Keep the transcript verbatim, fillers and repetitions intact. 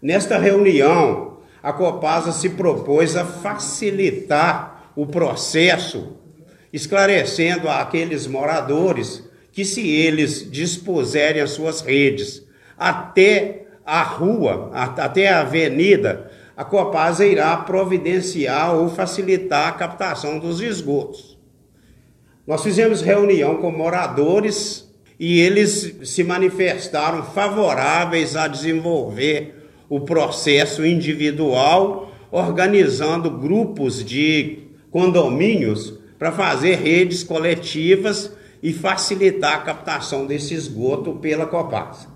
Nesta reunião, a Copasa se propôs a facilitar o processo, esclarecendo àqueles moradores que, se eles dispuserem as suas redes até a rua, até a avenida, a Copasa irá providenciar ou facilitar a captação dos esgotos. Nós fizemos reunião com moradores e eles se manifestaram favoráveis a desenvolver o processo individual, organizando grupos de condomínios para fazer redes coletivas e facilitar a captação desse esgoto pela Copasa.